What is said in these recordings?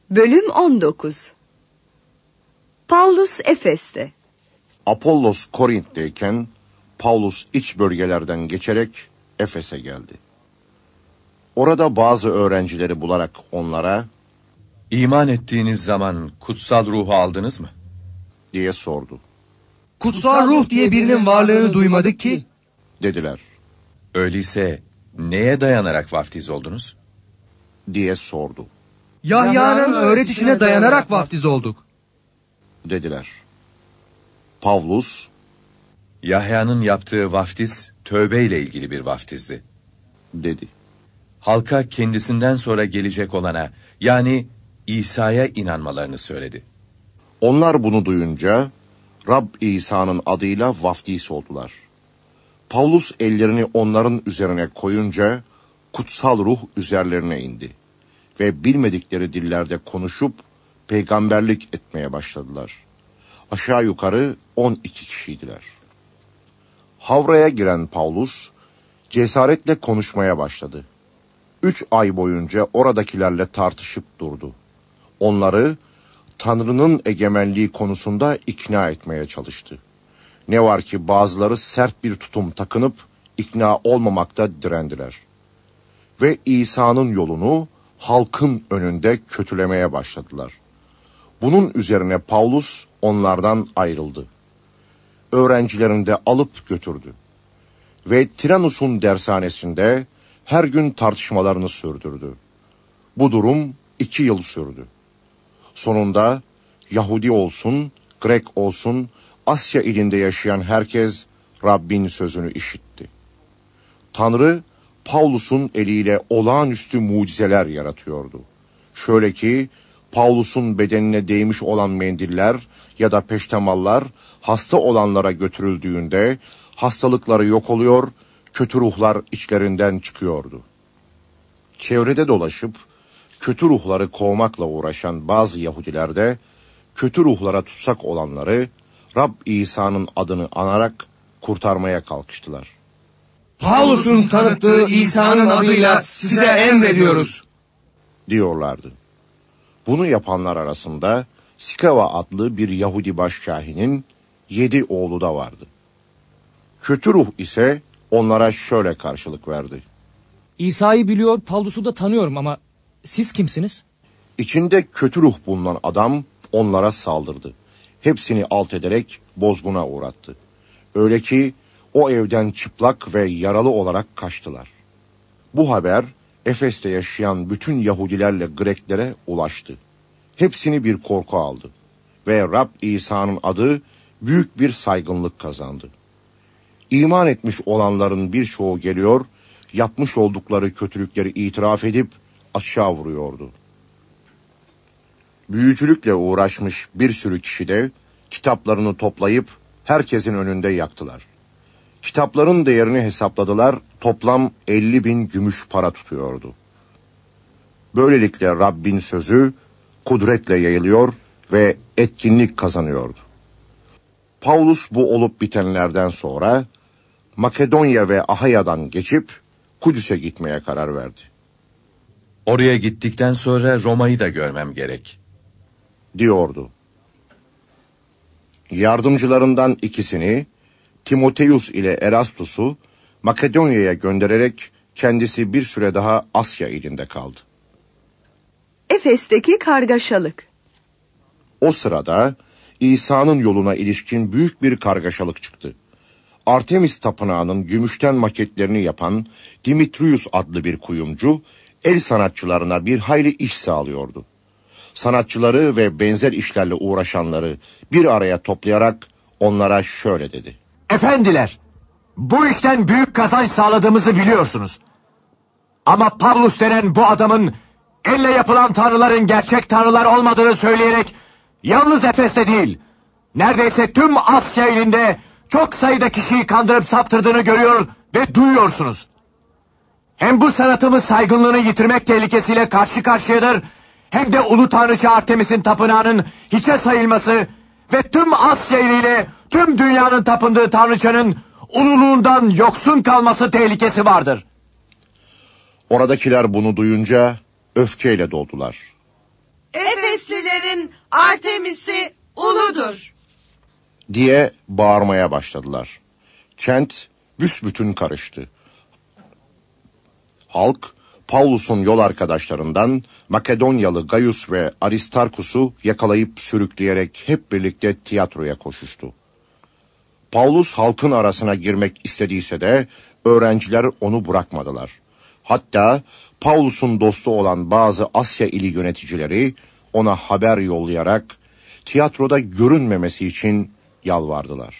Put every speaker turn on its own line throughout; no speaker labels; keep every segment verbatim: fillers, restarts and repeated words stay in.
Bölüm on dokuz. Paulus Efes'te.
Apollos Korint'teyken Paulus iç bölgelerden geçerek Efes'e geldi. Orada bazı öğrencileri bularak onlara
"İman ettiğiniz zaman kutsal ruhu aldınız mı?"
diye sordu.
"Kutsal ruh diye birinin varlığını duymadık ki,"
dediler.
"Öyleyse neye dayanarak vaftiz oldunuz?"
diye sordu.
"Yahya'nın öğretişine dayanarak vaftiz olduk,"
dediler. Pavlus,
"Yahya'nın yaptığı vaftiz tövbe ile ilgili bir vaftizdi,"
dedi.
Halka kendisinden sonra gelecek olana, yani İsa'ya inanmalarını söyledi.
Onlar bunu duyunca Rab İsa'nın adıyla vaftiz oldular. Pavlus ellerini onların üzerine koyunca kutsal ruh üzerlerine indi ve bilmedikleri dillerde konuşup peygamberlik etmeye başladılar. Aşağı yukarı on iki kişiydiler. Havraya giren Pavlus cesaretle konuşmaya başladı. Üç ay boyunca oradakilerle tartışıp durdu. Onları Tanrı'nın egemenliği konusunda ikna etmeye çalıştı. Ne var ki bazıları sert bir tutum takınıp ikna olmamakta direndiler. Ve İsa'nın yolunu halkın önünde kötülemeye başladılar. Bunun üzerine Pavlus onlardan ayrıldı. Öğrencilerini de alıp götürdü. Ve Tiranus'un dershanesinde her gün tartışmalarını sürdürdü. Bu durum iki yıl sürdü. Sonunda Yahudi olsun, Grek olsun, Asya ilinde yaşayan herkes Rabbin sözünü işitti. Tanrı, Pavlus'un eliyle olağanüstü mucizeler yaratıyordu. Şöyle ki, Pavlus'un bedenine değmiş olan mendiller ya da peştemallar hasta olanlara götürüldüğünde hastalıkları yok oluyor, kötü ruhlar içlerinden çıkıyordu. Çevrede dolaşıp kötü ruhları kovmakla uğraşan bazı Yahudiler de kötü ruhlara tutsak olanları Rab İsa'nın adını anarak kurtarmaya kalkıştılar.
"Pavlus'un tanıttığı İsa'nın adıyla size emrediyoruz,"
diyorlardı. Bunu yapanlar arasında Skeva adlı bir Yahudi başkâhinin yedi oğlu da vardı. Kötü ruh ise onlara şöyle karşılık verdi.
"İsa'yı biliyor, Pavlus'u da tanıyorum ama siz kimsiniz?"
İçinde kötü ruh bulunan adam onlara saldırdı. Hepsini alt ederek bozguna uğrattı. Öyle ki o evden çıplak ve yaralı olarak kaçtılar. Bu haber Efes'te yaşayan bütün Yahudilerle Greklere ulaştı. Hepsini bir korku aldı ve Rab İsa'nın adı büyük bir saygınlık kazandı. İman etmiş olanların birçoğu geliyor, yapmış oldukları kötülükleri itiraf edip aşağı vuruyordu. Büyücülükle uğraşmış bir sürü kişi de kitaplarını toplayıp herkesin önünde yaktılar. Kitapların değerini hesapladılar, toplam elli bin gümüş para tutuyordu. Böylelikle Rabbin sözü kudretle yayılıyor ve etkinlik kazanıyordu. Paulus bu olup bitenlerden sonra Makedonya ve Ahaya'dan geçip Kudüs'e gitmeye karar verdi.
"Oraya gittikten sonra Roma'yı da görmem gerek,"
diyordu. Yardımcılarından ikisini, Timoteus ile Erastus'u Makedonya'ya göndererek kendisi bir süre daha Asya ilinde kaldı.
Efes'teki kargaşalık.
O sırada İsa'nın yoluna ilişkin büyük bir kargaşalık çıktı. Artemis Tapınağı'nın gümüşten maketlerini yapan Dimitrius adlı bir kuyumcu, el sanatçılarına bir hayli iş sağlıyordu. Sanatçıları ve benzer işlerle uğraşanları bir araya toplayarak onlara şöyle dedi.
"Efendiler, bu işten büyük kazanç sağladığımızı biliyorsunuz. Ama Pavlus denen bu adamın elle yapılan tanrıların gerçek tanrılar olmadığını söyleyerek yalnız Efes'te değil, neredeyse tüm Asya ilinde çok sayıda kişiyi kandırıp saptırdığını görüyor ve duyuyorsunuz. Hem bu sanatımız saygınlığını yitirmek tehlikesiyle karşı karşıyadır, hem de ulu tanrıça Artemis'in tapınağının hiçe sayılması ve tüm Asya iliyle tüm dünyanın tapındığı tanrıçanın ululuğundan yoksun kalması tehlikesi vardır."
Oradakiler bunu duyunca öfkeyle doldular.
Evet.
Efeslilerin Artemis'i uludur
diye bağırmaya başladılar. Kent büsbütün karıştı. Halk Paulus'un yol arkadaşlarından Makedonyalı Gaius ve Aristarkus'u yakalayıp sürükleyerek hep birlikte tiyatroya koşuştu. Paulus halkın arasına girmek istediyse de öğrenciler onu bırakmadılar. Hatta Paulus'un dostu olan bazı Asya ili yöneticileri ona haber yollayarak tiyatroda görünmemesi için yalvardılar.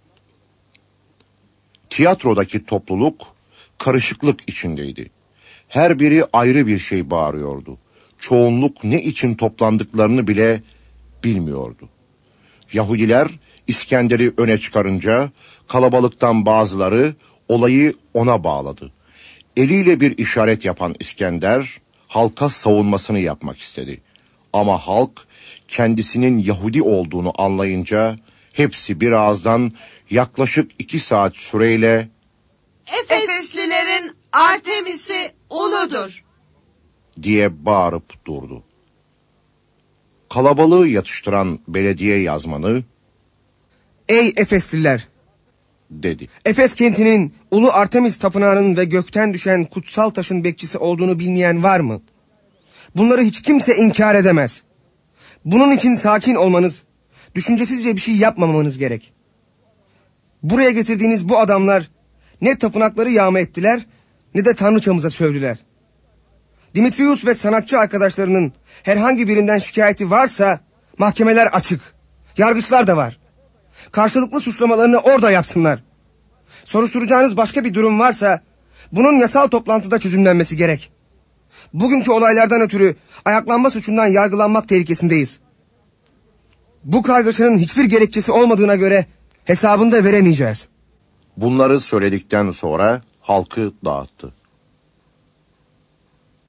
Tiyatrodaki topluluk karışıklık içindeydi. Her biri ayrı bir şey bağırıyordu. Çoğunluk ne için toplandıklarını bile bilmiyordu. Yahudiler İskender'i öne çıkarınca kalabalıktan bazıları olayı ona bağladı. Eliyle bir işaret yapan İskender halka savunmasını yapmak istedi. Ama halk kendisinin Yahudi olduğunu anlayınca hepsi bir ağızdan yaklaşık iki saat süreyle
Efeslilerin Artemis'i uludur
diye bağırıp durdu. Kalabalığı yatıştıran belediye yazmanı
Ey Efesliler!
dedi.
Efes kentinin Ulu Artemis tapınağının ve gökten düşen kutsal taşın bekçisi olduğunu bilmeyen var mı? Bunları hiç kimse inkar edemez. Bunun için sakin olmanız, düşüncesizce bir şey yapmamanız gerek. Buraya getirdiğiniz bu adamlar ne tapınakları yağma ettiler ne de tanrıçamıza sövdüler. Dimitrius ve sanatçı arkadaşlarının herhangi birinden şikayeti varsa mahkemeler açık. Yargıçlar da var. Karşılıklı suçlamalarını orada yapsınlar. Soruşturacağınız başka bir durum varsa bunun yasal toplantıda çözümlenmesi gerek. Bugünkü olaylardan ötürü ayaklanma suçundan yargılanmak tehlikesindeyiz. Bu kargaşanın hiçbir gerekçesi olmadığına göre hesabını da veremeyeceğiz.
Bunları söyledikten sonra halkı dağıttı.